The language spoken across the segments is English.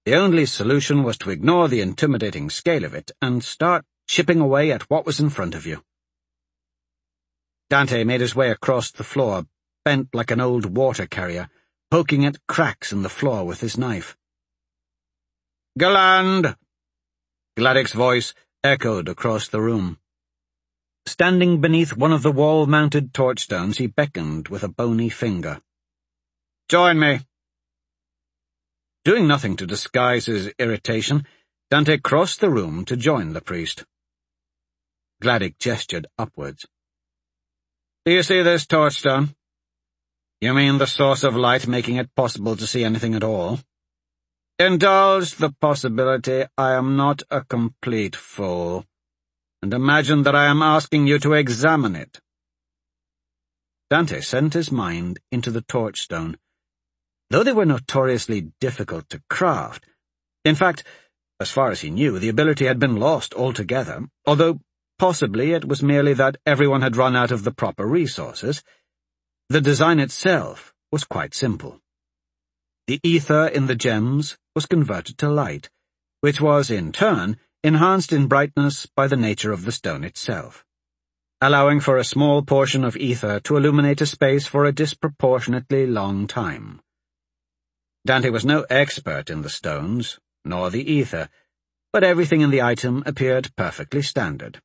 The only solution was to ignore the intimidating scale of it and start chipping away at what was in front of you. Dante made his way across the floor, bent like an old water carrier, poking at cracks in the floor with his knife. "Galland!" Gladdock's voice echoed across the room. Standing beneath one of the wall-mounted torchstones, he beckoned with a bony finger. "Join me." Doing nothing to disguise his irritation, Dante crossed the room to join the priest. Gladdock gestured upwards. "Do you see this torchstone? You mean the source of light making it possible to see anything at all? Indulge the possibility I am not a complete fool, and imagine that I am asking you to examine it." Dante sent his mind into the torchstone. Though they were notoriously difficult to craft, in fact, as far as he knew, the ability had been lost altogether, although possibly it was merely that everyone had run out of the proper resources. The design itself was quite simple. The ether in the gems was converted to light, which was, in turn, enhanced in brightness by the nature of the stone itself, allowing for a small portion of ether to illuminate a space for a disproportionately long time. Dante was no expert in the stones, nor the ether, but everything in the item appeared perfectly standard.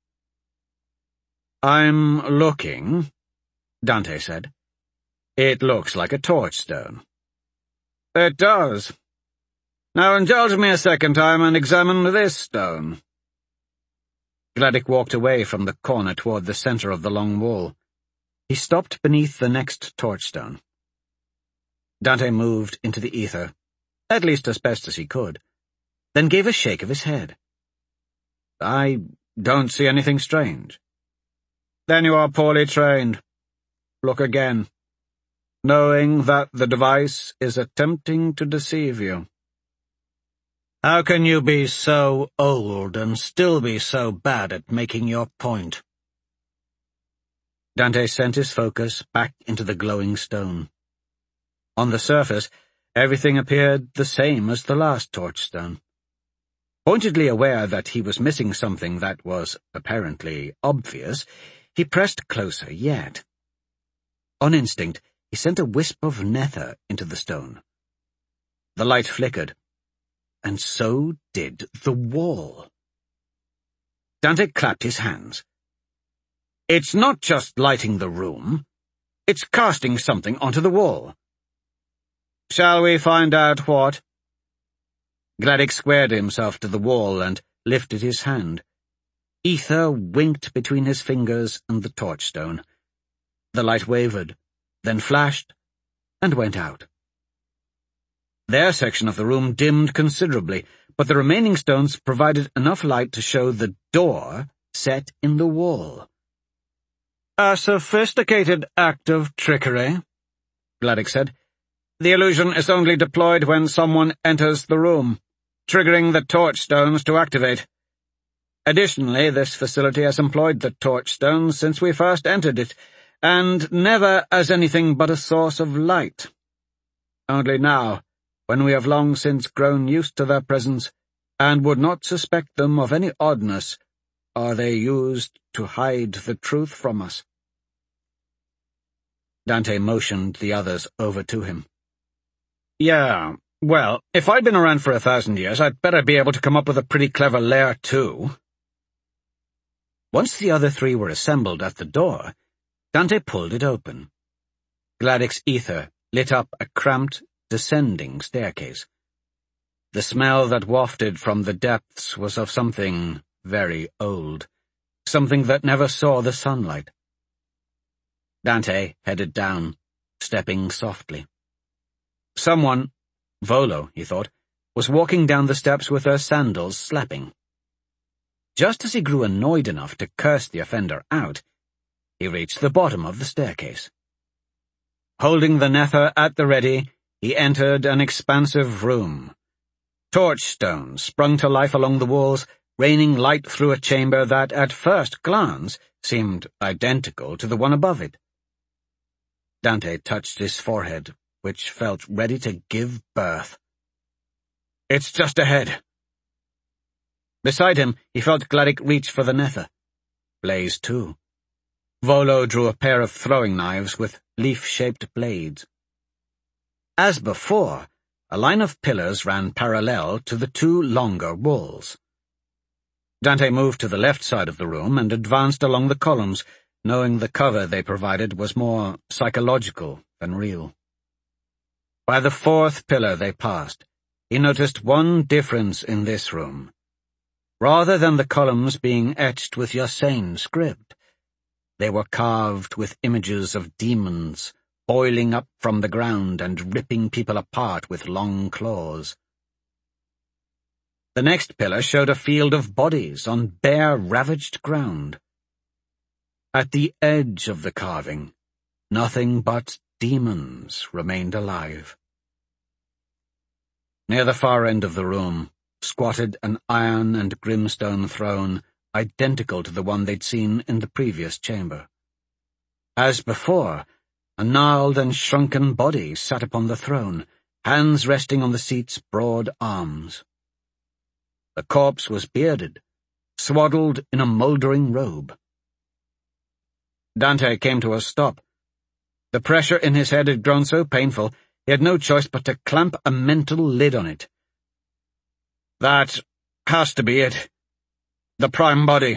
"I'm looking," Dante said. "It looks like a torchstone." "It does. Now indulge me a second time and examine this stone." Gladdock walked away from the corner toward the center of the long wall. He stopped beneath the next torchstone. Dante moved into the ether, at least as best as he could, then gave a shake of his head. "I don't see anything strange." "Then you are poorly trained. Look again, knowing that the device is attempting to deceive you." "How can you be so old and still be so bad at making your point?" Dante sent his focus back into the glowing stone. On the surface, everything appeared the same as the last torchstone. Pointedly aware that he was missing something that was apparently obvious, he pressed closer yet. On instinct, he sent a wisp of nether into the stone. The light flickered, and so did the wall. Dante clapped his hands. "It's not just lighting the room, it's casting something onto the wall." "Shall we find out what?" Gladdock squared himself to the wall and lifted his hand. Ether winked between his fingers and the torchstone. The light wavered, then flashed, and went out. Their section of the room dimmed considerably, but the remaining stones provided enough light to show the door set in the wall. "A sophisticated act of trickery," Gladdock said. "The illusion is only deployed when someone enters the room, triggering the torchstones to activate. Additionally, this facility has employed the torchstones since we first entered it, and never as anything but a source of light. Only now, when we have long since grown used to their presence, and would not suspect them of any oddness, are they used to hide the truth from us." Dante motioned the others over to him. "Yeah, well, if I'd been around for 1,000 years, I'd better be able to come up with a pretty clever lair, too." Once the other three were assembled at the door, Dante pulled it open. Gladdock's ether lit up a cramped, descending staircase. The smell that wafted from the depths was of something very old, something that never saw the sunlight. Dante headed down, stepping softly. Someone, Volo, he thought, was walking down the steps with her sandals slapping. Just as he grew annoyed enough to curse the offender out, he reached the bottom of the staircase. Holding the nether at the ready, he entered an expansive room. Torchstones sprung to life along the walls, raining light through a chamber that, at first glance, seemed identical to the one above it. Dante touched his forehead, which felt ready to give birth. It's just ahead. Beside him, he felt Gladdick reach for the nether. Blaze, too. Volo drew a pair of throwing knives with leaf-shaped blades. As before, a line of pillars ran parallel to the two longer walls. Dante moved to the left side of the room and advanced along the columns, knowing the cover they provided was more psychological than real. By the fourth pillar they passed, he noticed one difference in this room. Rather than the columns being etched with Yossane script, they were carved with images of demons, boiling up from the ground and ripping people apart with long claws. The next pillar showed a field of bodies on bare, ravaged ground. At the edge of the carving, nothing but demons remained alive. Near the far end of the room squatted an iron and grimstone throne identical to the one they'd seen in the previous chamber. As before, a gnarled and shrunken body sat upon the throne, hands resting on the seat's broad arms. The corpse was bearded, swaddled in a mouldering robe. Dante came to a stop. The pressure in his head had grown so painful, he had no choice but to clamp a mental lid on it. That has to be it. The prime body.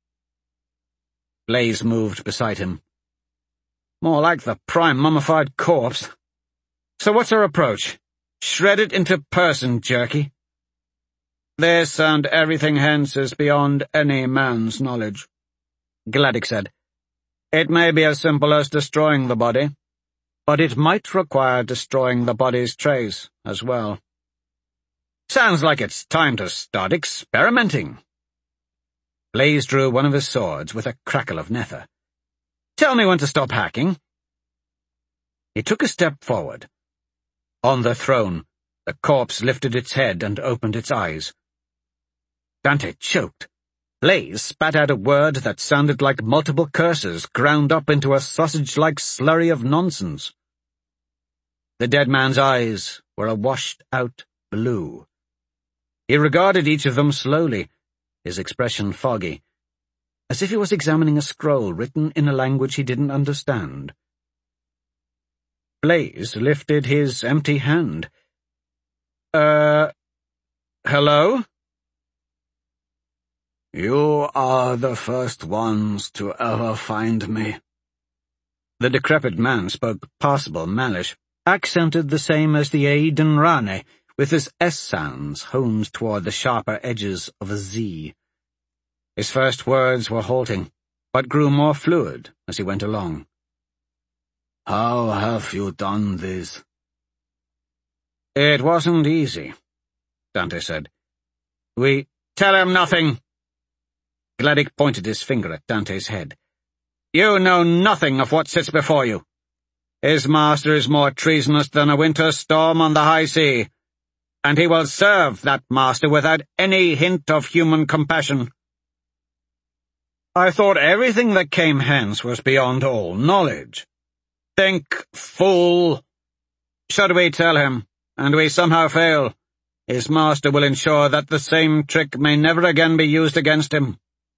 Blaze moved beside him. More like the prime mummified corpse. So what's our approach? Shred it into person jerky? This and everything hence is beyond any man's knowledge, Gladdick said. It may be as simple as destroying the body, but it might require destroying the body's trace as well. Sounds like it's time to start experimenting. Blaze drew one of his swords with a crackle of nether. Tell me when to stop hacking. He took a step forward. On the throne, the corpse lifted its head and opened its eyes. Dante choked. Blaze spat out a word that sounded like multiple curses ground up into a sausage-like slurry of nonsense. The dead man's eyes were a washed-out blue. He regarded each of them slowly, his expression foggy, as if he was examining a scroll written in a language he didn't understand. Blaze lifted his empty hand. Hello? You are the first ones to ever find me. The decrepit man spoke passable Malish, accented the same as the Aiden Rane, with his S sounds honed toward the sharper edges of a Z. His first words were halting, but grew more fluid as he went along. How have you done this? It wasn't easy, Dante said. We— Tell him nothing! Gladdick pointed his finger at Dante's head. You know nothing of what sits before you. His master is more treasonous than a winter storm on the high sea, and he will serve that master without any hint of human compassion. I thought everything that came hence was beyond all knowledge. Think, fool! Should we tell him, and we somehow fail, his master will ensure that the same trick may never again be used against him.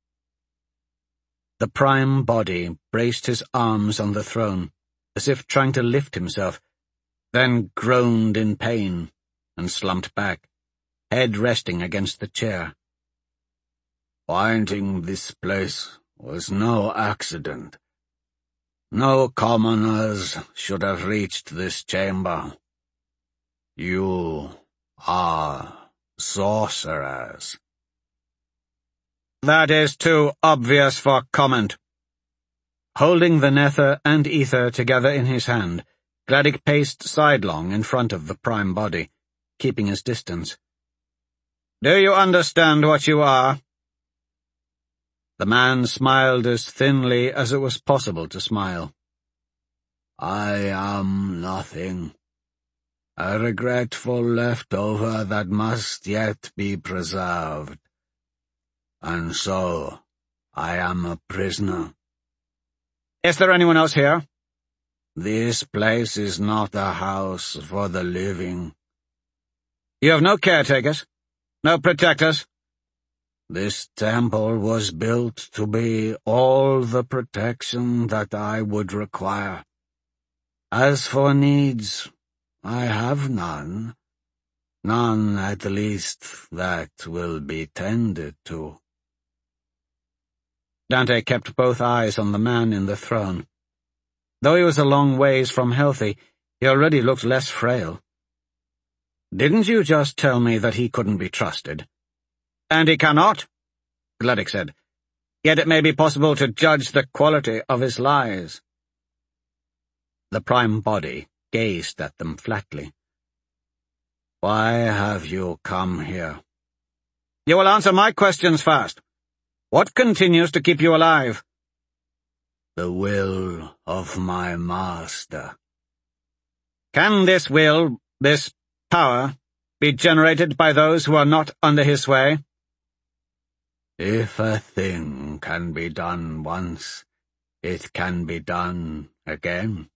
The prime body braced his arms on the throne, as if trying to lift himself, then groaned in pain and slumped back, head resting against the chair. Finding this place was no accident. No commoners should have reached this chamber. You are sorcerers. That is too obvious for comment. Holding the nether and ether together in his hand, Gladdick paced sidelong in front of the prime body, keeping his distance. Do you understand what you are? The man smiled as thinly as it was possible to smile. I am nothing. A regretful leftover that must yet be preserved. And so, I am a prisoner. Is there anyone else here? This place is not a house for the living. You have no caretakers, no protectors. This temple was built to be all the protection that I would require. As for needs, I have none. None, at least, that will be tended to. Dante kept both eyes on the man in the throne. Though he was a long ways from healthy, he already looked less frail. "Didn't you just tell me that he couldn't be trusted?" "And he cannot," Gladdick said. "Yet it may be possible to judge the quality of his lies." The prime body gazed at them flatly. "Why have you come here?" "You will answer my questions first. What continues to keep you alive?" "The will of my master." "Can this will, this power, be generated by those who are not under his sway?" "If a thing can be done once, it can be done again."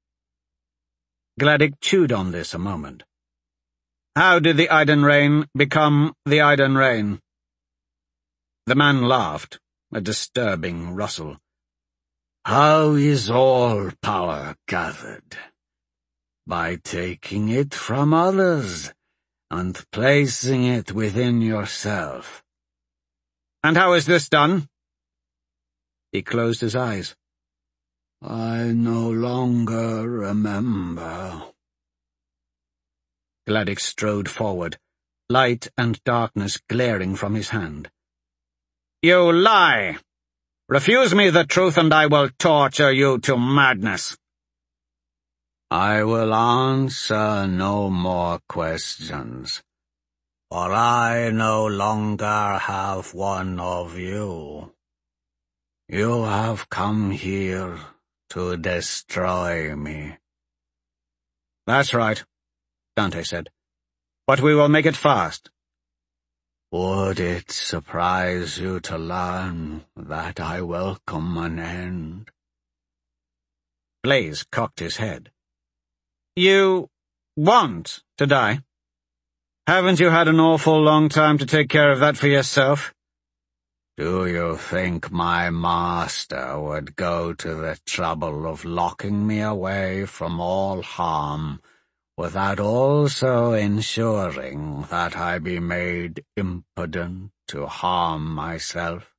Gladdick chewed on this a moment. "How did the Iden Rain become the Iden Rain?" The man laughed, a disturbing rustle. "How is all power gathered? By taking it from others and placing it within yourself." "And how is this done?" He closed his eyes. "I no longer remember." Gladdick strode forward, light and darkness glaring from his hand. "You lie! Refuse me the truth and I will torture you to madness." "I will answer no more questions, for I no longer have one of you. You have come here to destroy me." "That's right," Dante said. "But we will make it fast." "Would it surprise you to learn that I welcome an end?" Blaze cocked his head. "You want to die? Haven't you had an awful long time to take care of that for yourself?" "Do you think my master would go to the trouble of locking me away from all harm without also ensuring that I be made impotent to harm myself?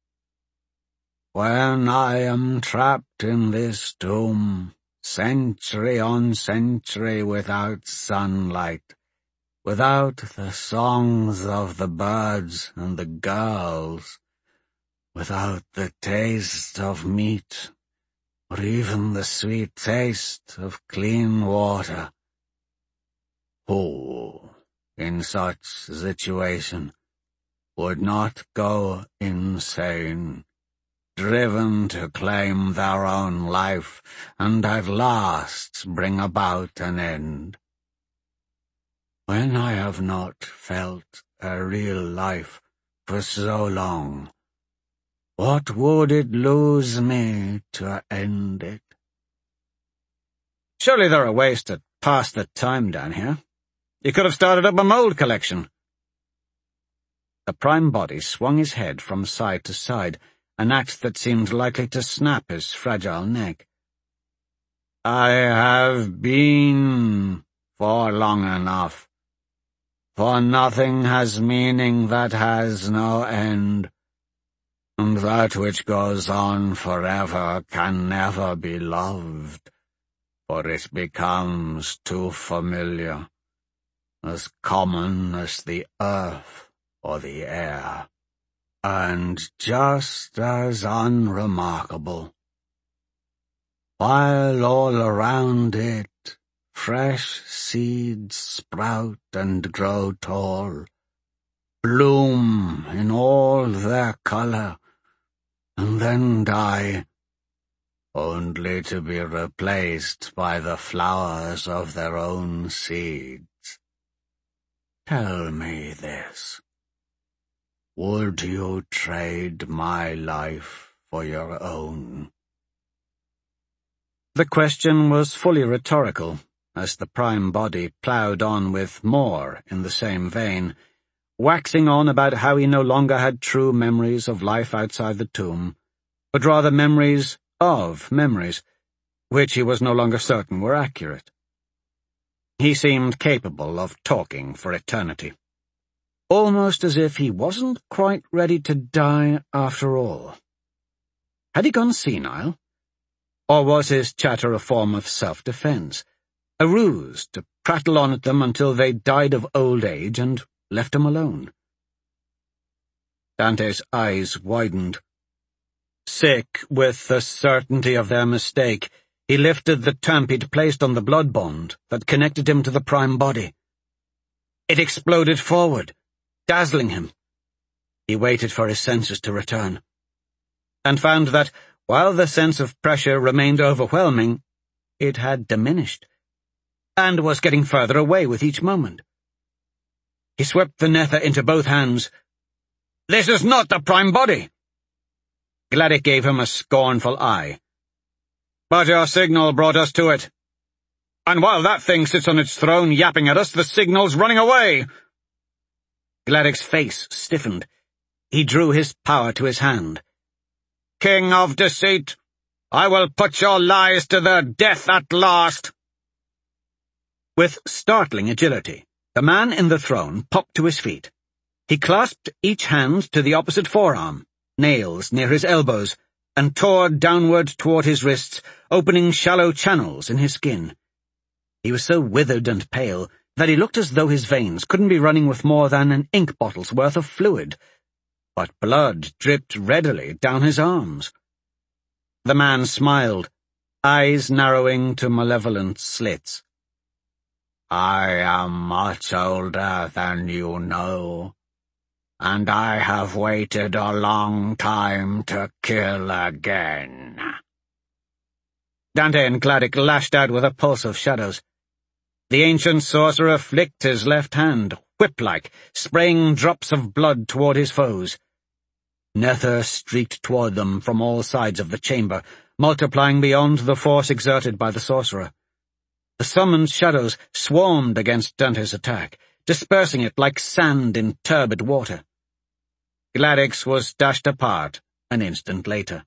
When I am trapped in this tomb, century on century without sunlight, without the songs of the birds and the girls, without the taste of meat, or even the sweet taste of clean water, who, in such situation, would not go insane, driven to claim their own life, and at last bring about an end? When I have not felt a real life for so long, what would it lose me to end it?" "Surely there are ways to pass the time down here. You could have started up a mold collection." The prime body swung his head from side to side, an act that seemed likely to snap his fragile neck. "I have been for long enough. For nothing has meaning that has no end, and that which goes on forever can never be loved, for it becomes too familiar, as common as the earth or the air, and just as unremarkable. While all around it fresh seeds sprout and grow tall, bloom in all their color, and then die, only to be replaced by the flowers of their own seeds. Tell me this. Would you trade my life for your own?" The question was fully rhetorical, as the prime body ploughed on with more in the same vein, waxing on about how he no longer had true memories of life outside the tomb, but rather memories of memories, which he was no longer certain were accurate. He seemed capable of talking for eternity, almost as if he wasn't quite ready to die after all. Had he gone senile? Or was his chatter a form of self-defense, a ruse to prattle on at them until they died of old age and left him alone? Dante's eyes widened. Sick with the certainty of their mistake, he lifted the tamp he'd placed on the blood bond that connected him to the prime body. It exploded forward, dazzling him. He waited for his senses to return, and found that, while the sense of pressure remained overwhelming, it had diminished, and was getting further away with each moment. He swept the nether into both hands. "This is not the prime body!" Gladdock gave him a scornful eye. "But your signal brought us to it. And while that thing sits on its throne yapping at us, the signal's running away!" Gladdock's face stiffened. He drew his power to his hand. "King of deceit, I will put your lies to their death at last!" With startling agility, the man in the throne popped to his feet. He clasped each hand to the opposite forearm, nails near his elbows, and tore downward toward his wrists, opening shallow channels in his skin. He was so withered and pale that he looked as though his veins couldn't be running with more than an ink bottle's worth of fluid, but blood dripped readily down his arms. The man smiled, eyes narrowing to malevolent slits. "I am much older than you know, and I have waited a long time to kill again." Dante and Gladdock lashed out with a pulse of shadows. The ancient sorcerer flicked his left hand, whip-like, spraying drops of blood toward his foes. Nether streaked toward them from all sides of the chamber, multiplying beyond the force exerted by the sorcerer. The summoned shadows swarmed against Dante's attack, dispersing it like sand in turbid water. Gladdock's was dashed apart an instant later.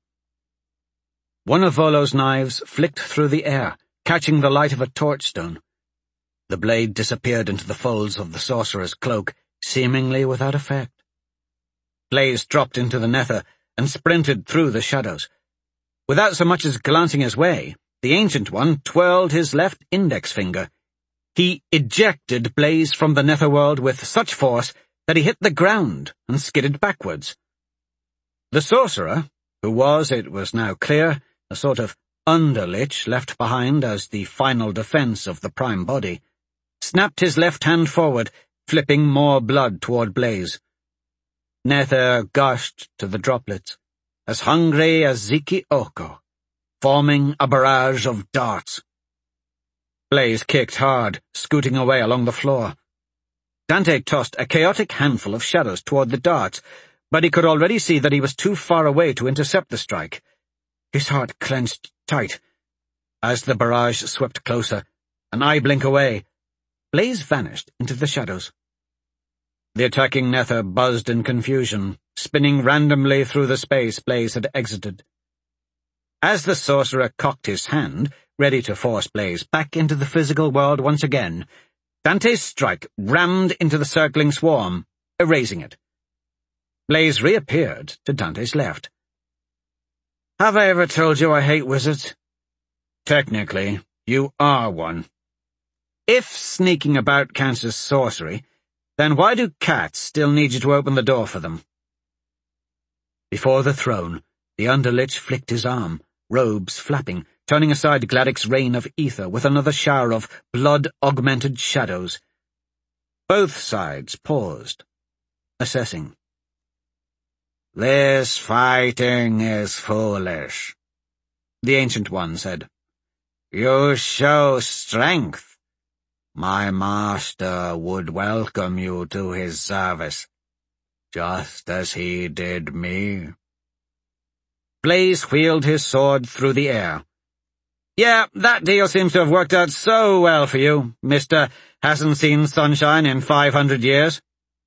One of Volo's knives flicked through the air, catching the light of a torchstone. The blade disappeared into the folds of the sorcerer's cloak, seemingly without effect. Blaze dropped into the nether and sprinted through the shadows. Without so much as glancing his way, the Ancient One twirled his left index finger. He ejected Blaze from the netherworld with such force that he hit the ground and skidded backwards. The sorcerer, who was, it was now clear, a sort of underlich left behind as the final defense of the prime body, snapped his left hand forward, flipping more blood toward Blaze. Nether gushed to the droplets, as hungry as Ziki Oko, forming a barrage of darts. Blaze kicked hard, scooting away along the floor. Dante tossed a chaotic handful of shadows toward the darts, but he could already see that he was too far away to intercept the strike. His heart clenched tight. As the barrage swept closer, an eye blink away, Blaze vanished into the shadows. The attacking nether buzzed in confusion, spinning randomly through the space Blaze had exited. As the sorcerer cocked his hand, ready to force Blaze back into the physical world once again, Dante's strike rammed into the circling swarm, erasing it. Blaze reappeared to Dante's left. "Have I ever told you I hate wizards?" "Technically, you are one. If sneaking about counts as sorcery, then why do cats still need you to open the door for them?" Before the throne, the underlich flicked his arm, robes flapping, turning aside Gladdock's rain of ether with another shower of blood-augmented shadows. Both sides paused, assessing. "This fighting is foolish," the Ancient One said. "You show strength. My master would welcome you to his service, just as he did me." Blaze wheeled his sword through the air. Yeah, that deal seems to have worked out so well for you, Mr. Hasn't seen sunshine in 500 years.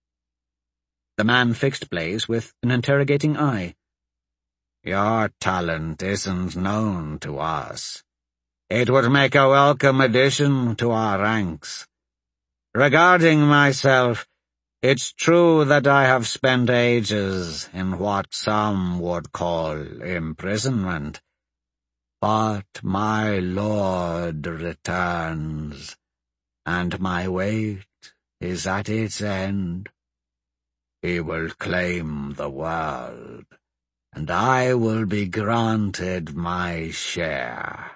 The man fixed Blaze with an interrogating eye. Your talent isn't known to us. It would make a welcome addition to our ranks. Regarding myself, it's true that I have spent ages in what some would call imprisonment. But my Lord returns, and my wait is at its end. He will claim the world, and I will be granted my share.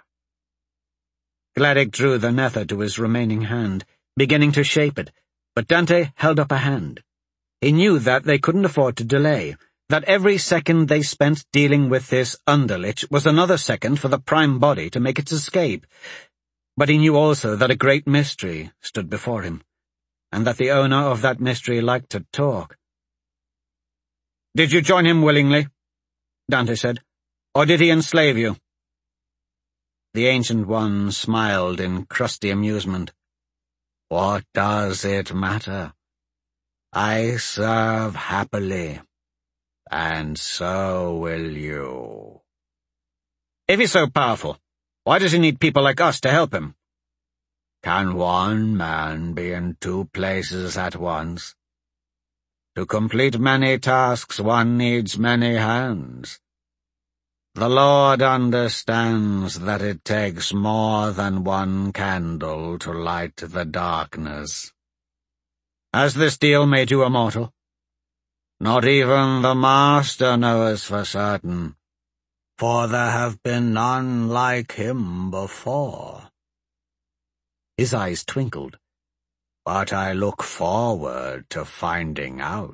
Gladdock drew the nether to his remaining hand, beginning to shape it, but Dante held up a hand. He knew that they couldn't afford to delay, that every second they spent dealing with this underlich was another second for the prime body to make its escape. But he knew also that a great mystery stood before him, and that the owner of that mystery liked to talk. "Did you join him willingly?" Dante said. "Or did he enslave you?" The Ancient One smiled in crusty amusement. "What does it matter? I serve happily, and so will you." "If he's so powerful, why does he need people like us to help him?" "Can one man be in two places at once? To complete many tasks one needs many hands. The Lord understands that it takes more than one candle to light the darkness." "Has this deal made you immortal?" "Not even the Master knows for certain, for there have been none like him before." His eyes twinkled. "But I look forward to finding out."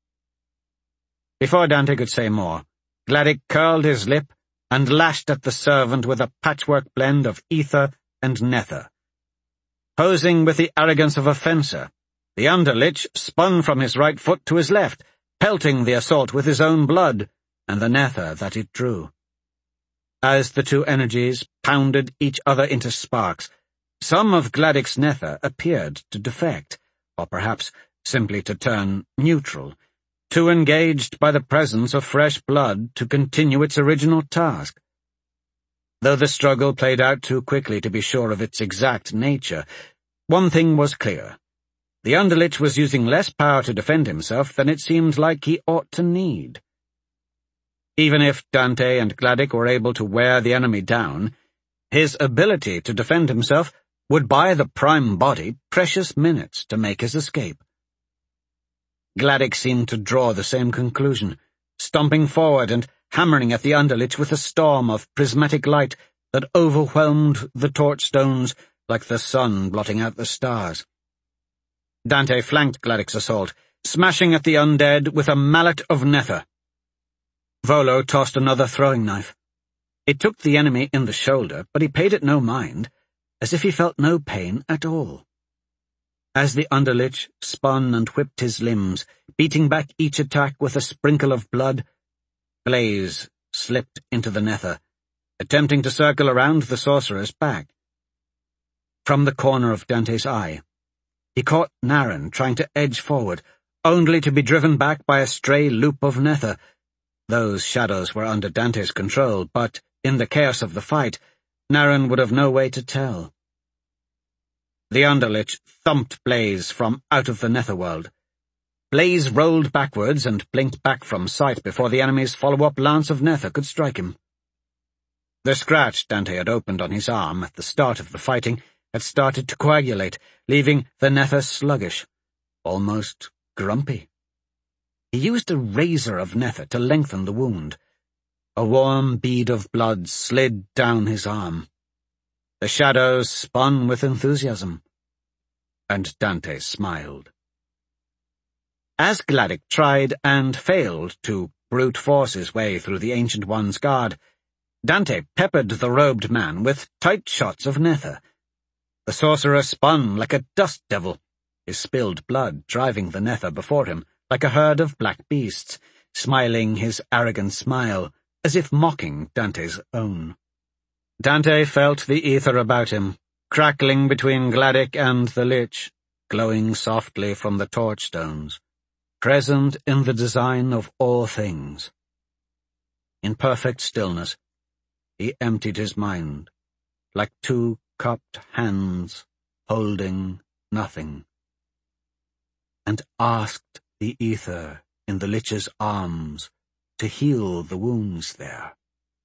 Before Dante could say more, Gladdock curled his lip and lashed at the servant with a patchwork blend of ether and nether. Posing with the arrogance of a fencer, the underlich spun from his right foot to his left, pelting the assault with his own blood and the nether that it drew. As the two energies pounded each other into sparks, some of Gladdock's nether appeared to defect, or perhaps simply to turn neutral, too engaged by the presence of fresh blood to continue its original task. Though the struggle played out too quickly to be sure of its exact nature, one thing was clear. The underlich was using less power to defend himself than it seemed like he ought to need. Even if Dante and Gladdock were able to wear the enemy down, his ability to defend himself would buy the prime body precious minutes to make his escape. Gladdock seemed to draw the same conclusion, stomping forward and hammering at the underlich with a storm of prismatic light that overwhelmed the torchstones like the sun blotting out the stars. Dante flanked Gladdock's assault, smashing at the undead with a mallet of nether. Volo tossed another throwing knife. It took the enemy in the shoulder, but he paid it no mind, as if he felt no pain at all. As the underlich spun and whipped his limbs, beating back each attack with a sprinkle of blood, Blaze slipped into the nether, attempting to circle around the sorcerer's back. From the corner of Dante's eye, he caught Naren trying to edge forward, only to be driven back by a stray loop of nether. Those shadows were under Dante's control, but in the chaos of the fight, Naren would have no way to tell. The underlich thumped Blaze from out of the netherworld. Blaze rolled backwards and blinked back from sight before the enemy's follow-up lance of nether could strike him. The scratch Dante had opened on his arm at the start of the fighting had started to coagulate, leaving the nether sluggish, almost grumpy. He used a razor of nether to lengthen the wound. A warm bead of blood slid down his arm. The shadows spun with enthusiasm, and Dante smiled. As Gladdock tried and failed to brute force his way through the Ancient One's guard, Dante peppered the robed man with tight shots of nether. The sorcerer spun like a dust devil, his spilled blood driving the nether before him like a herd of black beasts, smiling his arrogant smile, as if mocking Dante's own. Dante felt the ether about him, crackling between Gladych and the Lich, glowing softly from the torchstones, present in the design of all things. In perfect stillness, he emptied his mind, like two cupped hands holding nothing, and asked the ether in the Lich's arms to heal the wounds there.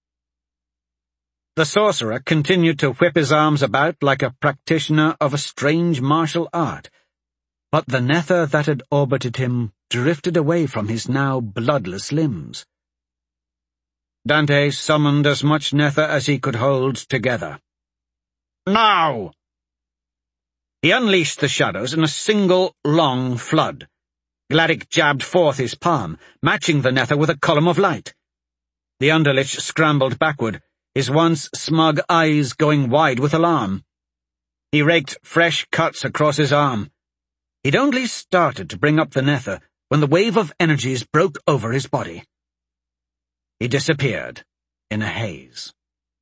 The sorcerer continued to whip his arms about like a practitioner of a strange martial art, but the nether that had orbited him drifted away from his now bloodless limbs. Dante summoned as much nether as he could hold together. Now! He unleashed the shadows in a single, long flood. Gladych jabbed forth his palm, matching the nether with a column of light. The Underlich scrambled backward, his once smug eyes going wide with alarm. He raked fresh cuts across his arm. He'd only started to bring up the nether when the wave of energies broke over his body. He disappeared in a haze.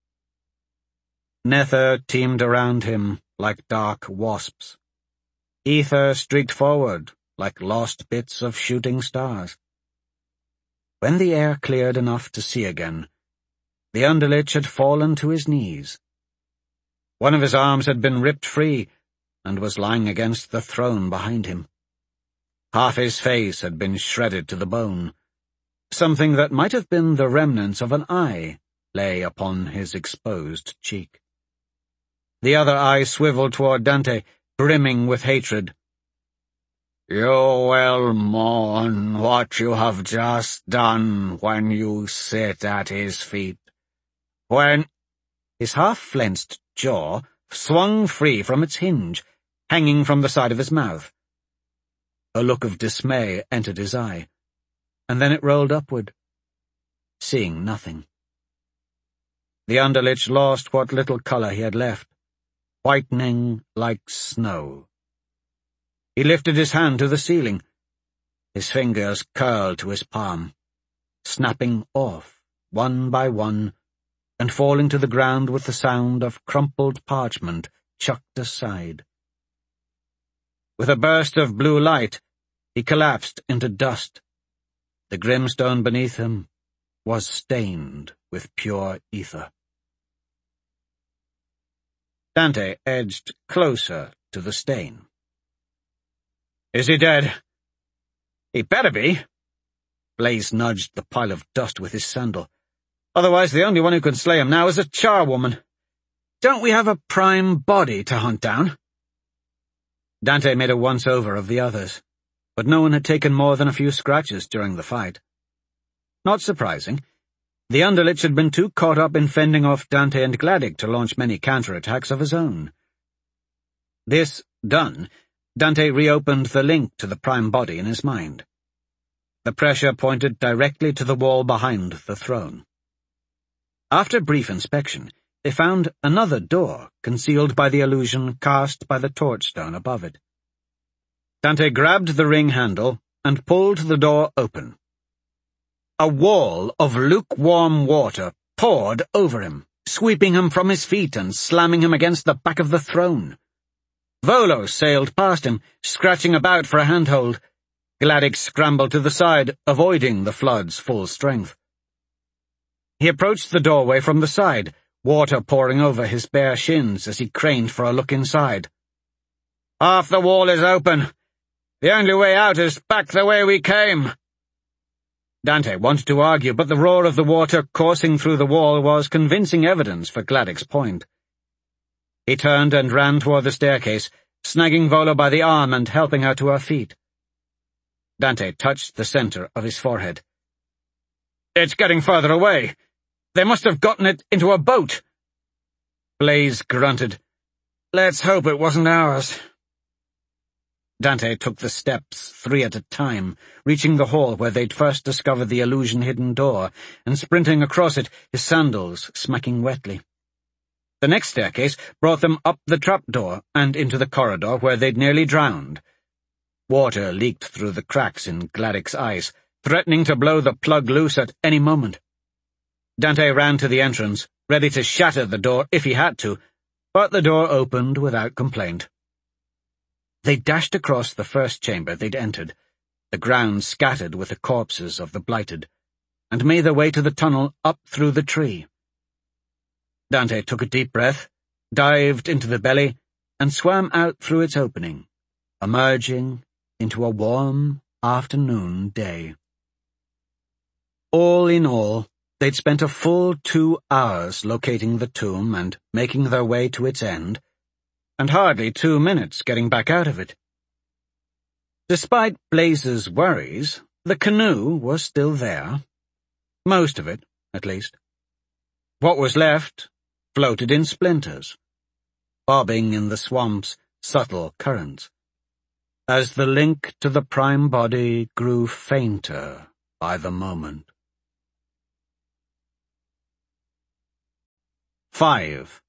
Nether teemed around him like dark wasps. Ether streaked forward like lost bits of shooting stars. When the air cleared enough to see again, the Underlich had fallen to his knees. One of his arms had been ripped free and was lying against the throne behind him. Half his face had been shredded to the bone. Something that might have been the remnants of an eye lay upon his exposed cheek. The other eye swiveled toward Dante, brimming with hatred. You will mourn what you have just done when you sit at his feet. When— His half-flensed jaw swung free from its hinge, hanging from the side of his mouth. A look of dismay entered his eye, and then it rolled upward, seeing nothing. The Underlich lost what little color he had left, whitening like snow. He lifted his hand to the ceiling. His fingers curled to his palm, snapping off, one by one, and falling to the ground with the sound of crumpled parchment chucked aside. With a burst of blue light, he collapsed into dust. The grimstone beneath him was stained with pure ether. Dante edged closer to the stain. Is he dead? He better be. Blaze nudged the pile of dust with his sandal. Otherwise the only one who can slay him now is a charwoman. Don't we have a prime body to hunt down? Dante made a once-over of the others, but no one had taken more than a few scratches during the fight. Not surprising. The Underlich had been too caught up in fending off Dante and Gladych to launch many counterattacks of his own. This done, Dante reopened the link to the prime body in his mind. The pressure pointed directly to the wall behind the throne. After brief inspection, they found another door concealed by the illusion cast by the torchstone above it. Dante grabbed the ring handle and pulled the door open. A wall of lukewarm water poured over him, sweeping him from his feet and slamming him against the back of the throne. Volo sailed past him, scratching about for a handhold. Gladych scrambled to the side, avoiding the flood's full strength. He approached the doorway from the side, water pouring over his bare shins as he craned for a look inside. Half the wall is open. The only way out is back the way we came. Dante wanted to argue, but the roar of the water coursing through the wall was convincing evidence for Gladych's point. He turned and ran toward the staircase, snagging Volo by the arm and helping her to her feet. Dante touched the center of his forehead. It's getting further away. They must have gotten it into a boat. Blaze grunted. Let's hope it wasn't ours. Dante took the steps 3 at a time, reaching the hall where they'd first discovered the illusion-hidden door, and sprinting across it, his sandals smacking wetly. The next staircase brought them up the trapdoor and into the corridor where they'd nearly drowned. Water leaked through the cracks in Gladych's ice, threatening to blow the plug loose at any moment. Dante ran to the entrance, ready to shatter the door if he had to, but the door opened without complaint. They dashed across the first chamber they'd entered, the ground scattered with the corpses of the blighted, and made their way to the tunnel up through the tree. Dante took a deep breath, dived into the belly, and swam out through its opening, emerging into a warm afternoon day. All in all, they'd spent a full 2 hours locating the tomb and making their way to its end, and hardly 2 minutes getting back out of it. Despite Blaze's worries, the canoe was still there. Most of it, at least. What was left floated in splinters, bobbing in the swamp's subtle currents, as the link to the prime body grew fainter by the moment. 5.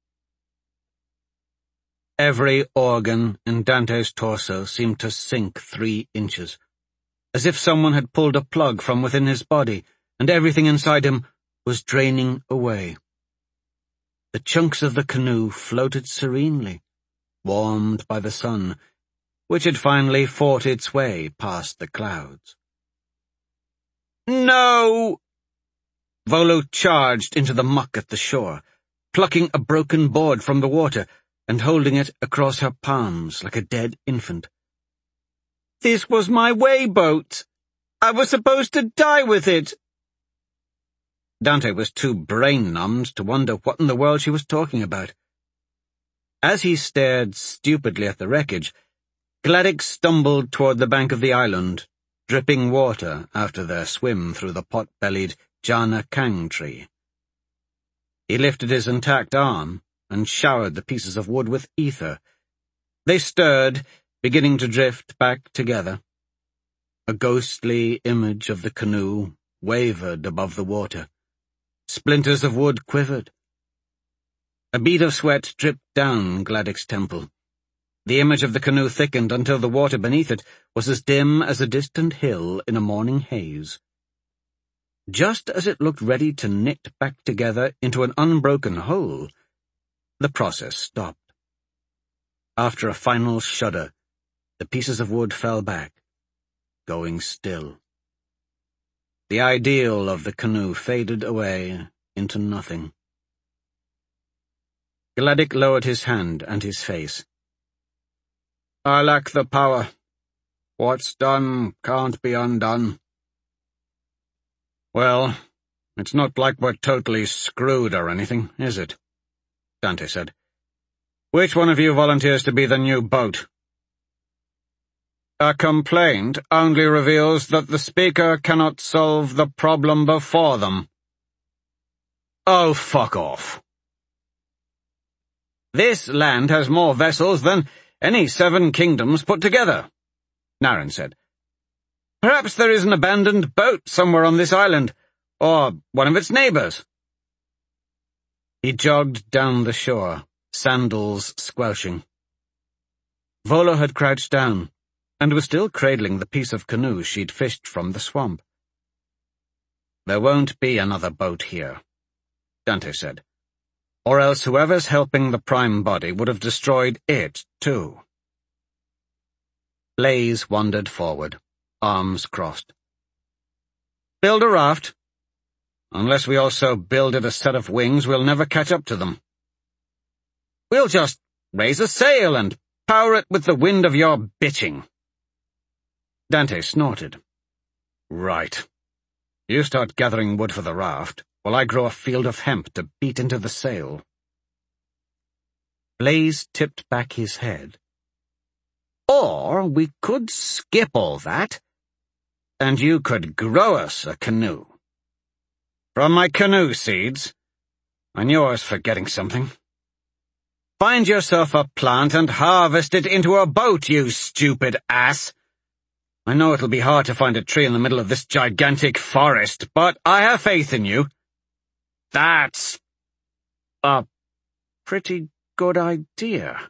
Every organ in Dante's torso seemed to sink 3 inches, as if someone had pulled a plug from within his body, and everything inside him was draining away. The chunks of the canoe floated serenely, warmed by the sun, which had finally fought its way past the clouds. "No!" Volo charged into the muck at the shore, plucking a broken board from the water and holding it across her palms like a dead infant. "This was my way boat. I was supposed to die with it." Dante was too brain-numbed to wonder what in the world she was talking about. As he stared stupidly at the wreckage, Gladys stumbled toward the bank of the island, dripping water after their swim through the pot-bellied Jana Kang tree. He lifted his intact arm and showered the pieces of wood with ether. They stirred, beginning to drift back together. A ghostly image of the canoe wavered above the water. Splinters of wood quivered. A bead of sweat dripped down Gladys's temple. The image of the canoe thickened until the water beneath it was as dim as a distant hill in a morning haze. Just as it looked ready to knit back together into an unbroken whole, the process stopped. After a final shudder, the pieces of wood fell back, going still. The ideal of the canoe faded away into nothing. Gladys lowered his hand and his face. "I lack the power. What's done can't be undone." "Well, it's not like we're totally screwed or anything, is it?" Dante said. "Which one of you volunteers to be the new boat?" "A complaint only reveals that the speaker cannot solve the problem before them." "Oh, fuck off." "This land has more vessels than any 7 kingdoms put together," Naren said. "Perhaps there is an abandoned boat somewhere on this island, or one of its neighbors." He jogged down the shore, sandals squelching. Volo had crouched down, and was still cradling the piece of canoe she'd fished from the swamp. "There won't be another boat here," Dante said, "or else whoever's helping the prime body would have destroyed it, too." Blaze wandered forward, arms crossed. "Build a raft. Unless we also build it a set of wings, we'll never catch up to them. We'll just raise a sail and power it with the wind of your bitching." Dante snorted. "Right. You start gathering wood for the raft, while I grow a field of hemp to beat into the sail." Blaze tipped back his head. "Or we could skip all that, and you could grow us a canoe." "From my canoe seeds? I knew I was forgetting something." "Find yourself a plant and harvest it into a boat, you stupid ass. I know it'll be hard to find a tree in the middle of this gigantic forest, but I have faith in you." "That's a pretty good idea."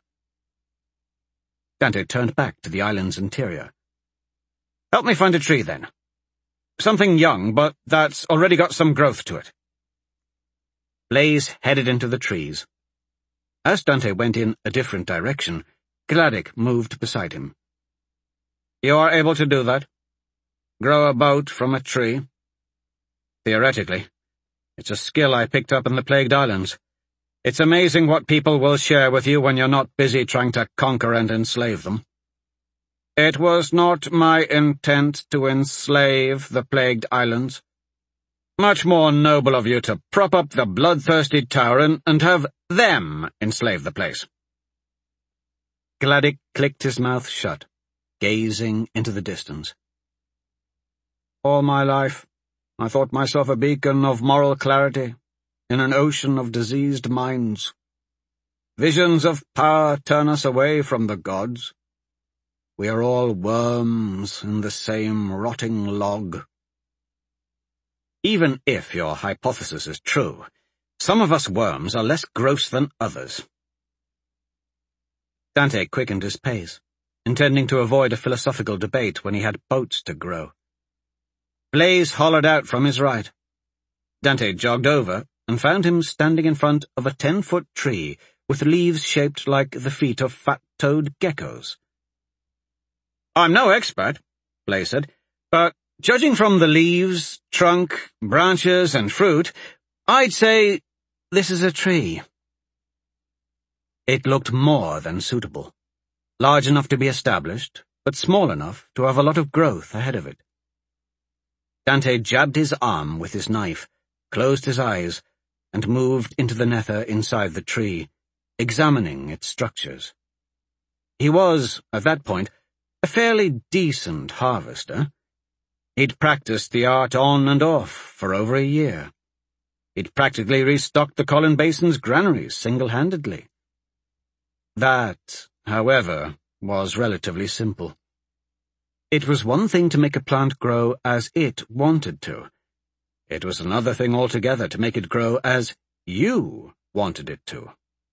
Dante turned back to the island's interior. "Help me find a tree, then. Something young, but that's already got some growth to it." Blaze headed into the trees. As Dante went in a different direction, Gladdick moved beside him. "You are able to do that? Grow a boat from a tree?" "Theoretically. It's a skill I picked up in the Plagued Islands. It's amazing what people will share with you when you're not busy trying to conquer and enslave them." "It was not my intent to enslave the Plagued Islands. Much more noble of you to prop up the bloodthirsty Tauren and have them enslave the place." Gladdick clicked his mouth shut, gazing into the distance. "All my life, I thought myself a beacon of moral clarity in an ocean of diseased minds. Visions of power turn us away from the gods. We are all worms in the same rotting log." "Even if your hypothesis is true, some of us worms are less gross than others." Dante quickened his pace, intending to avoid a philosophical debate when he had boats to grow. Blaze hollered out from his right. Dante jogged over and found him standing in front of a 10-foot tree with leaves shaped like the feet of fat-toed geckos. "I'm no expert," Blaze said, "but judging from the leaves, trunk, branches, and fruit, I'd say this is a tree." It looked more than suitable. Large enough to be established, but small enough to have a lot of growth ahead of it. Dante jabbed his arm with his knife, closed his eyes, and moved into the nether inside the tree, examining its structures. He was, at that point, a fairly decent harvester. He'd practiced the art on and off for over a year. He'd practically restocked the Colin Basin's granaries single-handedly. That, however, was relatively simple. It was one thing to make a plant grow as it wanted to. It was another thing altogether to make it grow as you wanted it to.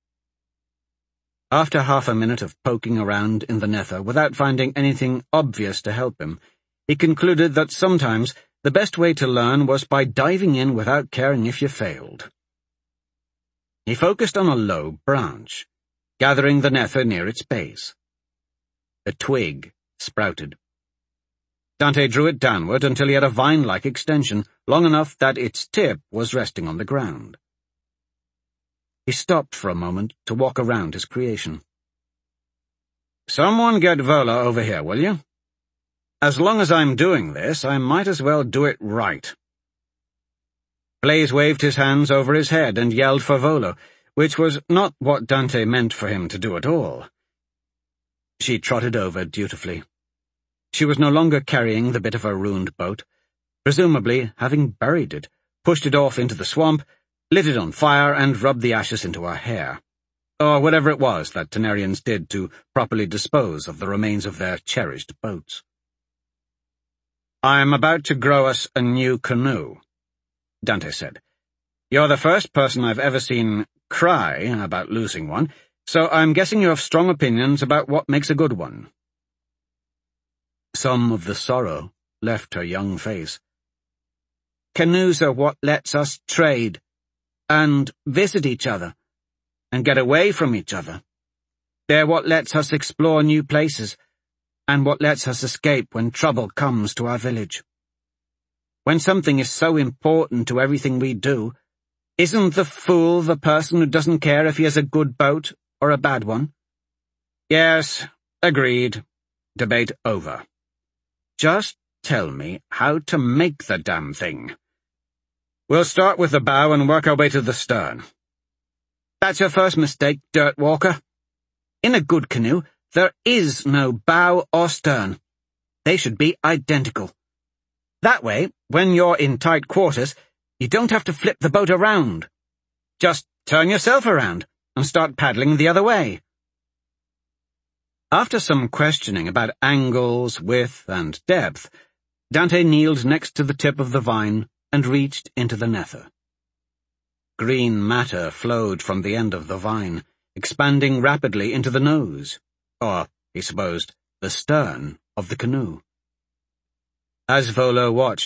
After half a minute of poking around in the nether without finding anything obvious to help him, he concluded that sometimes the best way to learn was by diving in without caring if you failed. He focused on a low branch, gathering the nether near its base. A twig sprouted. Dante drew it downward until he had a vine-like extension, long enough that its tip was resting on the ground. He stopped for a moment to walk around his creation. "Someone get Vola over here, will you? As long as I'm doing this, I might as well do it right." Blaze waved his hands over his head and yelled for Volo, which was not what Dante meant for him to do at all. She trotted over dutifully. She was no longer carrying the bit of a ruined boat. Presumably, having buried it, pushed it off into the swamp, lit it on fire, and rubbed the ashes into her hair, or whatever it was that Tenarians did to properly dispose of the remains of their cherished boats. "I'm about to grow us a new canoe," Dante said. "You're the first person I've ever seen cry about losing one, so I'm guessing you have strong opinions about what makes a good one." Some of the sorrow left her young face. "Canoes are what lets us trade, and visit each other, and get away from each other. They're what lets us explore new places, and what lets us escape when trouble comes to our village. When something is so important to everything we do, isn't the fool the person who doesn't care if he has a good boat or a bad one?" "Yes, agreed. Debate over. Just tell me how to make the damn thing. We'll start with the bow and work our way to the stern." "That's your first mistake, Dirt Walker. In a good canoe, there is no bow or stern. They should be identical. That way, when you're in tight quarters, you don't have to flip the boat around. Just turn yourself around and start paddling the other way." After some questioning about angles, width, and depth, Dante kneeled next to the tip of the vine and reached into the nether. Green matter flowed from the end of the vine, expanding rapidly into the nose, or, he supposed, the stern of the canoe. As Volo watched,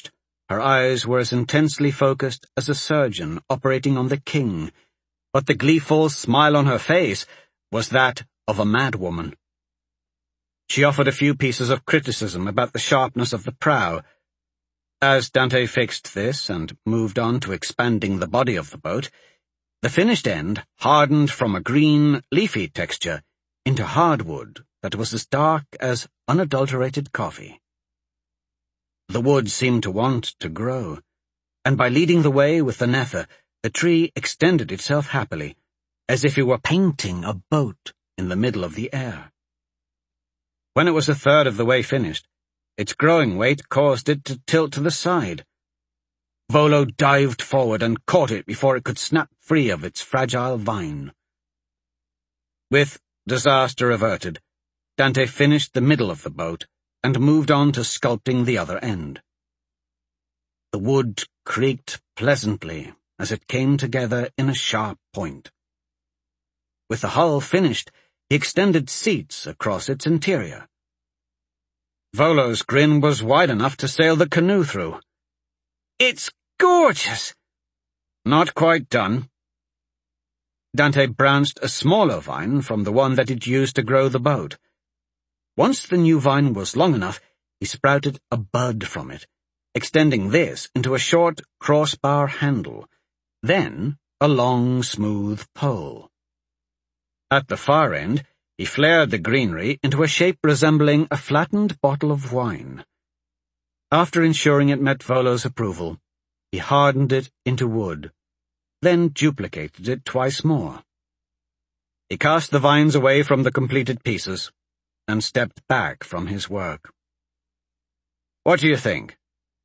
Her eyes were as intensely focused as a surgeon operating on the king, but the gleeful smile on her face was that of a madwoman. She offered a few pieces of criticism about the sharpness of the prow. As Dante fixed this and moved on to expanding the body of the boat, the finished end hardened from a green, leafy texture into hardwood that was as dark as unadulterated coffee. The wood seemed to want to grow, and by leading the way with the nether, the tree extended itself happily, as if it were painting a boat in the middle of the air. When it was a third of the way finished, its growing weight caused it to tilt to the side. Volo dived forward and caught it before it could snap free of its fragile vine. With disaster averted, Dante finished the middle of the boat and moved on to sculpting the other end. The wood creaked pleasantly as it came together in a sharp point. With the hull finished, he extended seats across its interior. Volo's grin was wide enough to sail the canoe through. "It's gorgeous!" "Not quite done." Dante branched a smaller vine from the one that he'd used to grow the boat. Once the new vine was long enough, he sprouted a bud from it, extending this into a short crossbar handle, then a long, smooth pole. At the far end, he flared the greenery into a shape resembling a flattened bottle of wine. After ensuring it met Volo's approval, he hardened it into wood, then duplicated it twice more. He cast the vines away from the completed pieces and stepped back from his work. "What do you think?"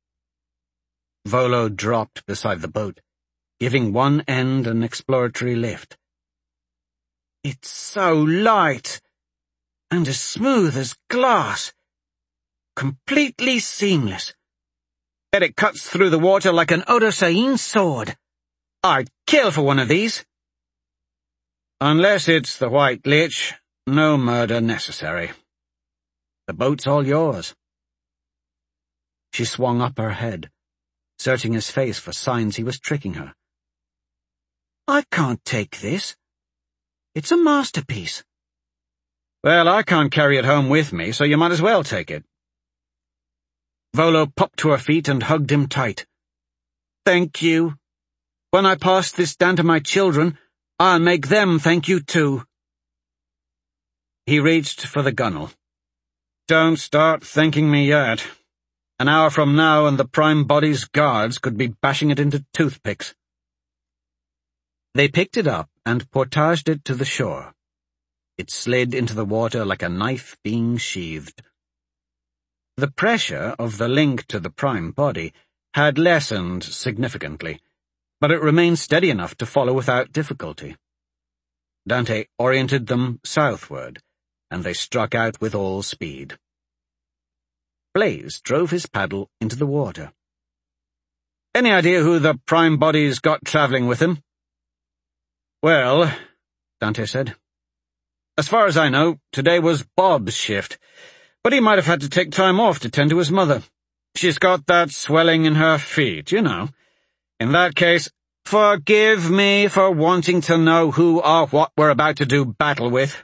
Volo dropped beside the boat, giving one end an exploratory lift. "It's so light, and as smooth as glass. Completely seamless. Bet it cuts through the water like an Odosain sword. I'd kill for one of these." "Unless it's the White Lich, no murder necessary. The boat's all yours." She swung up her head, searching his face for signs he was tricking her. "I can't take this. It's a masterpiece." "Well, I can't carry it home with me, so you might as well take it." Volo popped to her feet and hugged him tight. "Thank you. When I pass this down to my children, I'll make them thank you too." He reached for the gunwale. "Don't start thanking me yet. An hour from now and the Prime Body's guards could be bashing it into toothpicks." They picked it up and portaged it to the shore. It slid into the water like a knife being sheathed. The pressure of the link to the Prime Body had lessened significantly, but it remained steady enough to follow without difficulty. Dante oriented them southward, and they struck out with all speed. Blaze drove his paddle into the water. "Any idea who the Prime Body's got travelling with him?" "Well," Dante said, "as far as I know, today was Bob's shift, but he might have had to take time off to tend to his mother. She's got that swelling in her feet, you know. In that case, forgive me for wanting to know who or what we're about to do battle with."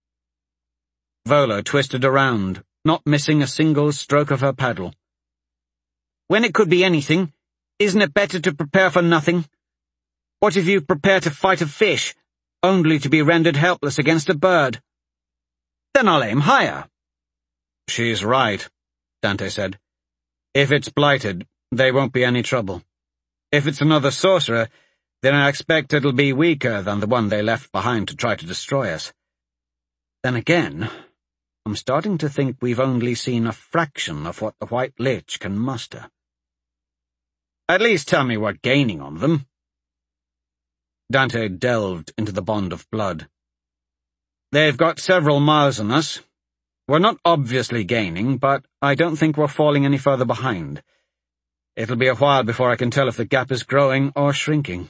Volo twisted around, not missing a single stroke of her paddle. "When it could be anything, isn't it better to prepare for nothing? What if you prepare to fight a fish, only to be rendered helpless against a bird? Then I'll aim higher." "She's right," Dante said. "If it's blighted, there won't be any trouble. If it's another sorcerer, then I expect it'll be weaker than the one they left behind to try to destroy us. Then again, I'm starting to think we've only seen a fraction of what the White Lich can muster." "At least tell me we're gaining on them." Dante delved into the bond of blood. "They've got several miles on us. We're not obviously gaining, but I don't think we're falling any further behind. It'll be a while before I can tell if the gap is growing or shrinking."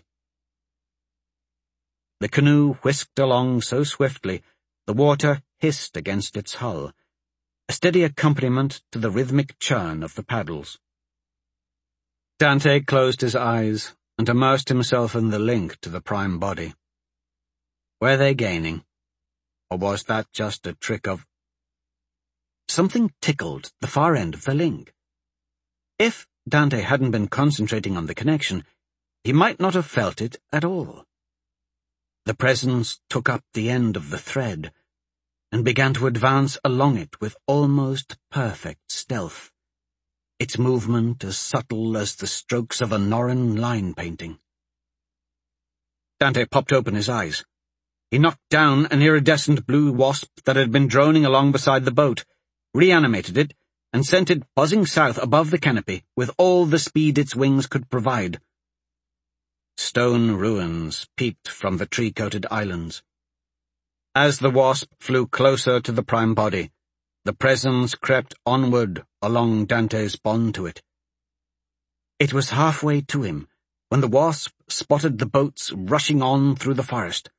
The canoe whisked along so swiftly, the water hissed against its hull, a steady accompaniment to the rhythmic churn of the paddles. Dante closed his eyes and immersed himself in the link to the prime body. Were they gaining? Or was that just a trick of... Something tickled the far end of the link. If Dante hadn't been concentrating on the connection, he might not have felt it at all. The presence took up the end of the thread and began to advance along it with almost perfect stealth, its movement as subtle as the strokes of a Norrøn line painting. Dante popped open his eyes. He knocked down an iridescent blue wasp that had been droning along beside the boat, reanimated it, and sent it buzzing south above the canopy with all the speed its wings could provide. Stone ruins peeped from the tree-coated islands. As the wasp flew closer to the prime body, the presence crept onward along Dante's bond to it. It was halfway to him when the wasp spotted the boats rushing on through the forest.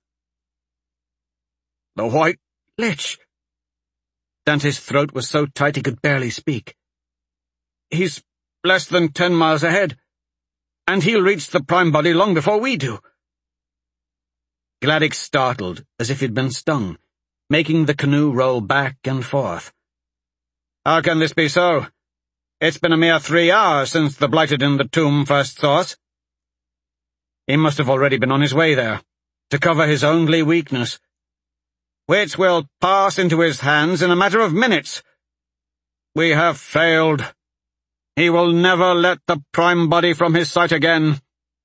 "The White Lich!" Dante's throat was so tight he could barely speak. "He's less than 10 miles ahead, and he'll reach the prime body long before we do." Gladys startled as if he'd been stung, making the canoe roll back and forth. "How can this be so? It's been a mere 3 hours since the blighted in the tomb first saw us." He must have already been on his way there, to cover his only weakness, which will pass into his hands in a matter of minutes. We have failed. He will never let the prime body from his sight again.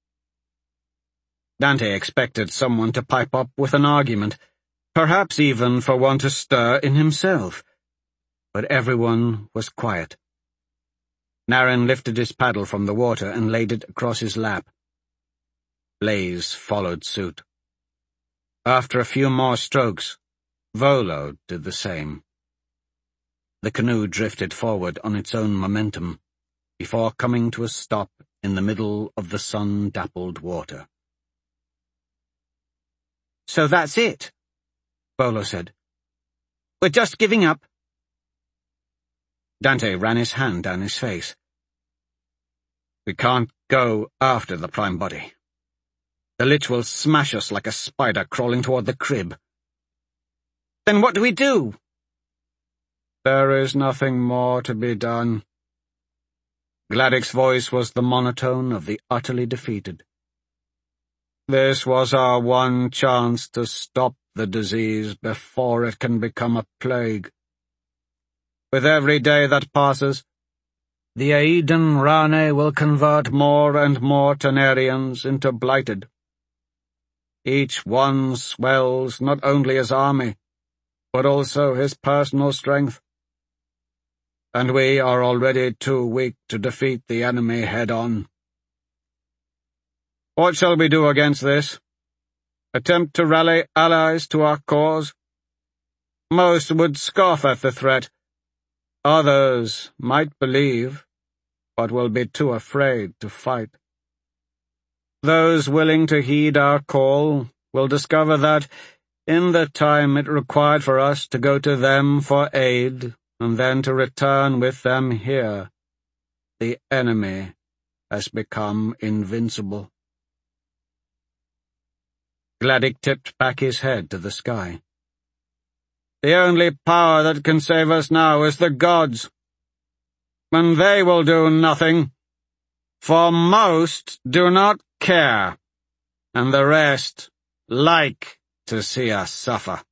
Dante expected someone to pipe up with an argument, perhaps even for one to stir in himself, but everyone was quiet. Narren lifted his paddle from the water and laid it across his lap. Blaze followed suit. After a few more strokes, Volo did the same. The canoe drifted forward on its own momentum, before coming to a stop in the middle of the sun-dappled water. "So that's it," Volo said. "We're just giving up." Dante ran his hand down his face. "We can't go after the prime body. The Lich will smash us like a spider crawling toward the crib." "Then what do we do?" "There is nothing more to be done." Gladys' voice was the monotone of the utterly defeated. "This was our one chance to stop the disease before it can become a plague. With every day that passes, the Aedan Rane will convert more and more Tenarians into blighted. Each one swells not only his army, but also his personal strength. And we are already too weak to defeat the enemy head-on. What shall we do against this? Attempt to rally allies to our cause? Most would scoff at the threat. Others might believe, but will be too afraid to fight. Those willing to heed our call will discover that, in the time it required for us to go to them for aid, and then to return with them here, the enemy has become invincible." Gladys tipped back his head to the sky. "The only power that can save us now is the gods. And they will do nothing, for most do not care, and the rest like to see us suffer."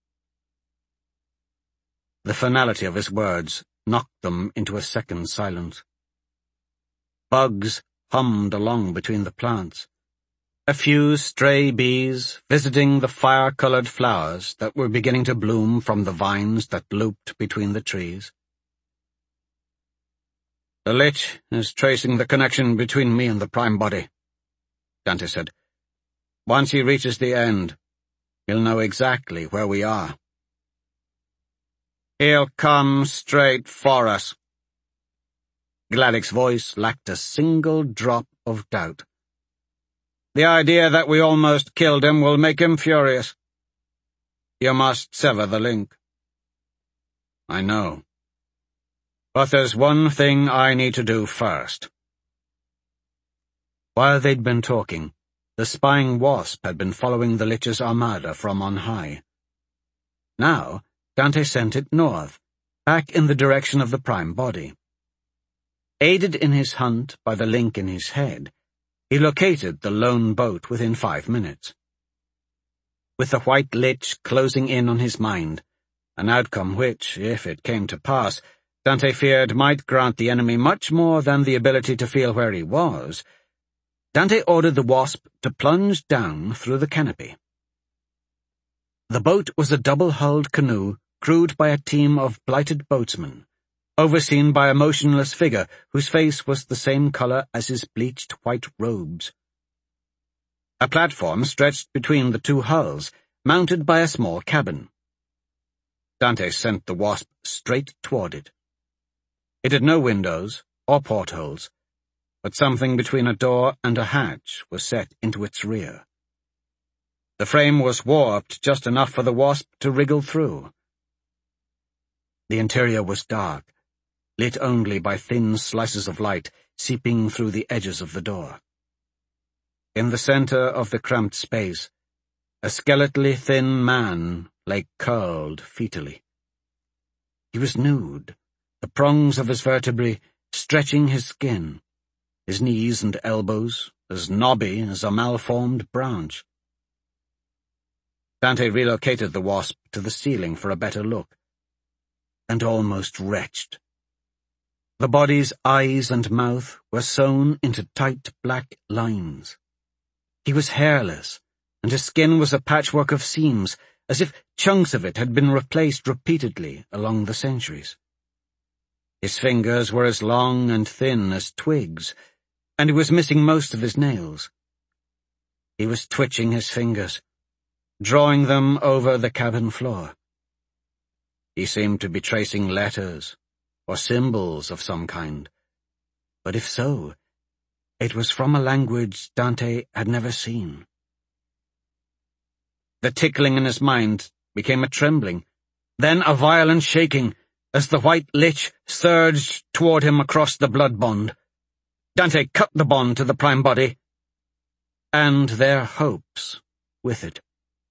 The finality of his words knocked them into a second silence. Bugs hummed along between the plants, a few stray bees visiting the fire-colored flowers that were beginning to bloom from the vines that looped between the trees. "The Lich is tracing the connection between me and the prime body," Dante said. "Once he reaches the end, he'll know exactly where we are. He'll come straight for us." Gladys' voice lacked a single drop of doubt. "The idea that we almost killed him will make him furious. You must sever the link." "I know. But there's one thing I need to do first." While they'd been talking, the spying wasp had been following the Lich's armada from on high. Now, Dante sent it north, back in the direction of the prime body. Aided in his hunt by the link in his head, he located the lone boat within 5 minutes. With the White Lich closing in on his mind, an outcome which, if it came to pass, Dante feared might grant the enemy much more than the ability to feel where he was, Dante ordered the wasp to plunge down through the canopy. The boat was a double-hulled canoe crewed by a team of blighted boatsmen, overseen by a motionless figure whose face was the same color as his bleached white robes. A platform stretched between the two hulls, mounted by a small cabin. Dante sent the wasp straight toward it. It had no windows or portholes, but something between a door and a hatch was set into its rear. The frame was warped just enough for the wasp to wriggle through. The interior was dark, lit only by thin slices of light seeping through the edges of the door. In the center of the cramped space, a skeletally thin man lay curled fetally. He was nude, the prongs of his vertebrae stretching his skin, his knees and elbows as knobby as a malformed branch. Dante relocated the wasp to the ceiling for a better look, and almost retched. The body's eyes and mouth were sewn into tight black lines. He was hairless, and his skin was a patchwork of seams, as if chunks of it had been replaced repeatedly along the centuries. His fingers were as long and thin as twigs, and he was missing most of his nails. He was twitching his fingers, drawing them over the cabin floor. He seemed to be tracing letters or symbols of some kind, but if so, it was from a language Dante had never seen. The tickling in his mind became a trembling, then a violent shaking, as the White Lich surged toward him across the blood bond. Dante cut the bond to the prime body, and their hopes with it.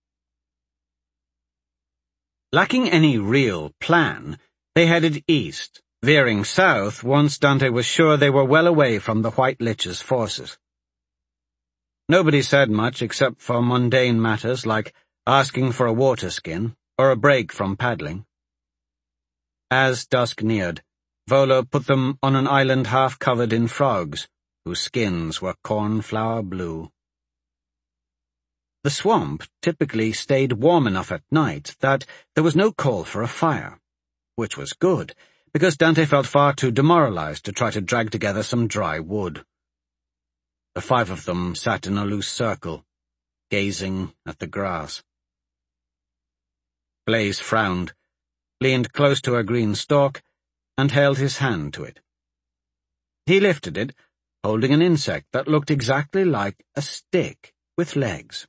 Lacking any real plan, they headed east, veering south once Dante was sure they were well away from the White Lich's forces. Nobody said much except for mundane matters like asking for a water skin or a break from paddling. As dusk neared, Volo put them on an island half covered in frogs, whose skins were cornflower blue. The swamp typically stayed warm enough at night that there was no call for a fire, which was good, because Dante felt far too demoralized to try to drag together some dry wood. The 5 of them sat in a loose circle, gazing at the grass. Blaise frowned, leaned close to a green stalk, and held his hand to it. He lifted it, holding an insect that looked exactly like a stick with legs.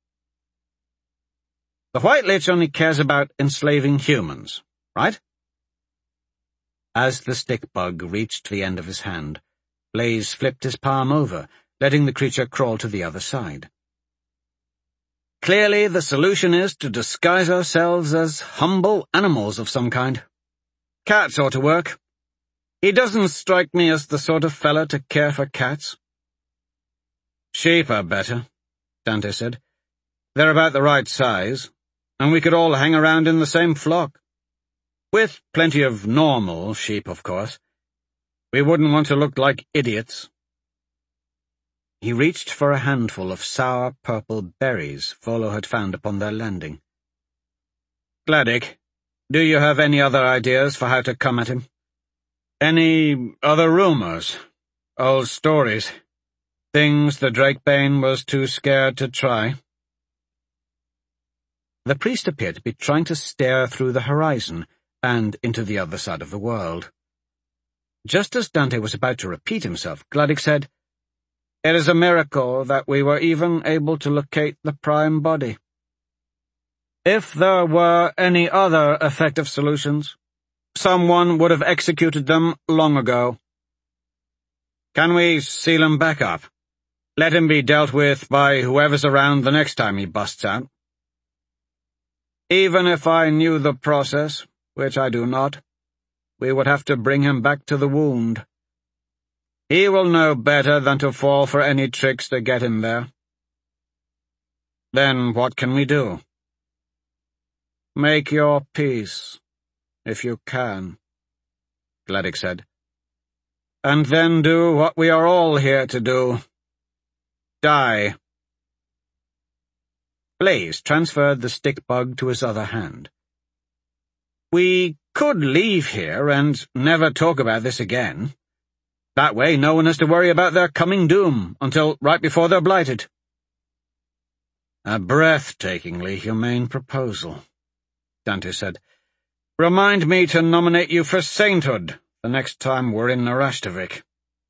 The White Lich only cares about enslaving humans, right? As the stick bug reached the end of his hand, Blaise flipped his palm over, letting the creature crawl to the other side. Clearly, the solution is to disguise ourselves as humble animals of some kind. Cats ought to work. He doesn't strike me as the sort of fella to care for cats. Sheep are better, Dante said. They're about the right size, and we could all hang around in the same flock. With plenty of normal sheep, of course. We wouldn't want to look like idiots. He reached for a handful of sour purple berries Volo had found upon their landing. Gladdick, do you have any other ideas for how to come at him? Any other rumors? Old stories? Things the Drakebane was too scared to try? The priest appeared to be trying to stare through the horizon and into the other side of the world. Just as Dante was about to repeat himself, Gladdick said, "It is a miracle that we were even able to locate the prime body. If there were any other effective solutions, someone would have executed them long ago. Can we seal him back up?" Let him be dealt with by whoever's around the next time he busts out. Even if I knew the process, which I do not, we would have to bring him back to the wound. He will know better than to fall for any tricks to get him there. Then what can we do? Make your peace, if you can, Gladdick said. And then do what we are all here to do. Die. Blaze transferred the stick bug to his other hand. We could leave here and never talk about this again. That way no one has to worry about their coming doom until right before they're blighted. A breathtakingly humane proposal, Dante said. Remind me to nominate you for sainthood the next time we're in Narashtovik.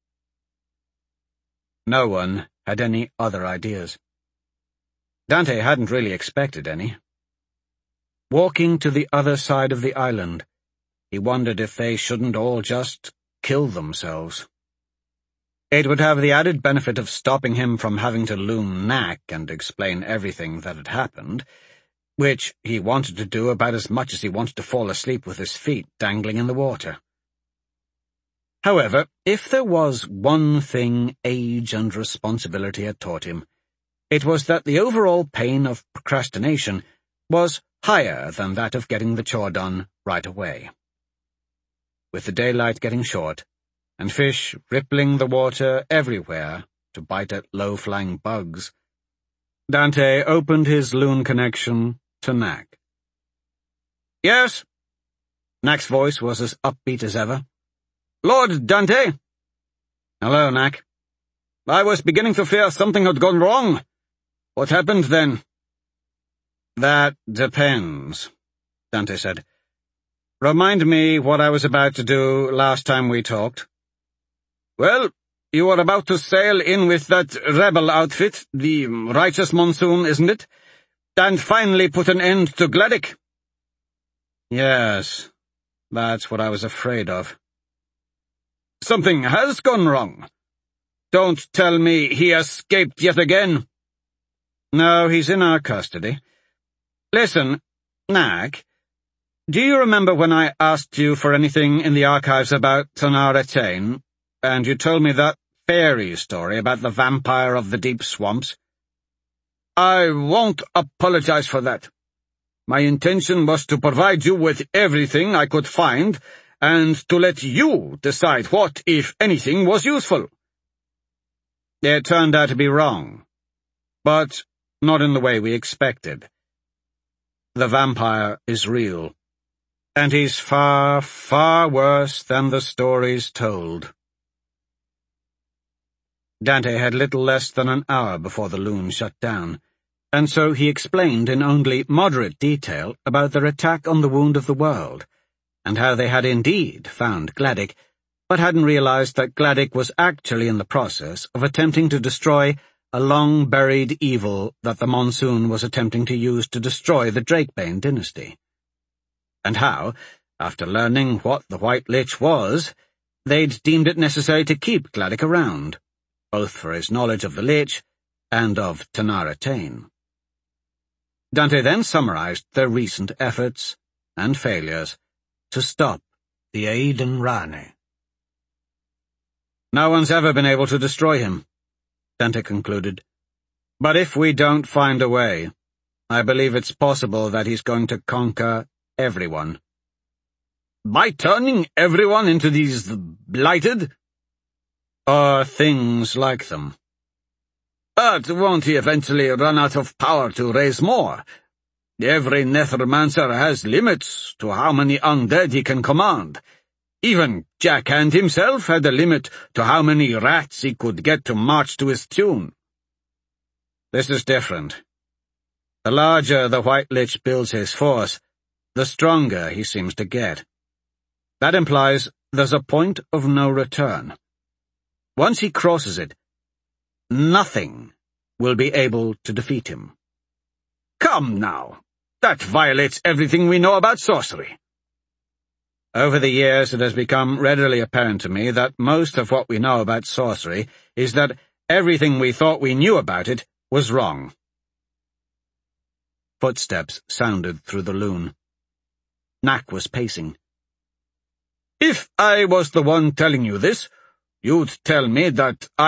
No one had any other ideas. Dante hadn't really expected any. Walking to the other side of the island, he wondered if they shouldn't all just kill themselves. It would have the added benefit of stopping him from having to loom Knack and explain everything that had happened, which he wanted to do about as much as he wanted to fall asleep with his feet dangling in the water. However, if there was one thing age and responsibility had taught him, it was that the overall pain of procrastination was higher than that of getting the chore done right away. With the daylight getting short, and fish rippling the water everywhere to bite at low-flying bugs, Dante opened his loon connection to Knack. Yes? Knack's voice was as upbeat as ever. Lord Dante? Hello, Knack. I was beginning to fear something had gone wrong. What happened then? That depends, Dante said. Remind me what I was about to do last time we talked. Well, you were about to sail in with that rebel outfit, the Righteous Monsoon, isn't it? And finally put an end to Gladdick. Yes, that's what I was afraid of. Something has gone wrong. Don't tell me he escaped yet again. No, he's in our custody. Listen, Knack, do you remember when I asked you for anything in the archives about Tanara Tain, and you told me that fairy story about the vampire of the deep swamps? I won't apologize for that. My intention was to provide you with everything I could find, and to let you decide what, if anything, was useful. It turned out to be wrong, but not in the way we expected. The vampire is real, and he's far, far worse than the stories told. Dante had little less than an hour before the loon shut down, and so he explained in only moderate detail about their attack on the Wound of the World, and how they had indeed found Gladdick, but hadn't realized that Gladdick was actually in the process of attempting to destroy a long-buried evil that the Monsoon was attempting to use to destroy the Drakebane dynasty. And how, after learning what the White Lich was, they'd deemed it necessary to keep Gladdick around, both for his knowledge of the Lich and of Tanara Tain. Dante then summarized their recent efforts and failures to stop the Aiden Rane. No one's ever been able to destroy him, Dante concluded. But if we don't find a way, I believe it's possible that he's going to conquer everyone. By turning everyone into these blighted? Or things like them. But won't he eventually run out of power to raise more? Every Nethermancer has limits to how many undead he can command. Even Jack Hand himself had a limit to how many rats he could get to march to his tune. This is different. The larger the White Lich builds his force, the stronger he seems to get. That implies there's a point of no return. Once he crosses it, nothing will be able to defeat him. Come now, that violates everything we know about sorcery. Over the years it has become readily apparent to me that most of what we know about sorcery is that everything we thought we knew about it was wrong. Footsteps sounded through the loon. Knack was pacing. If I was the one telling you this, you'd tell me that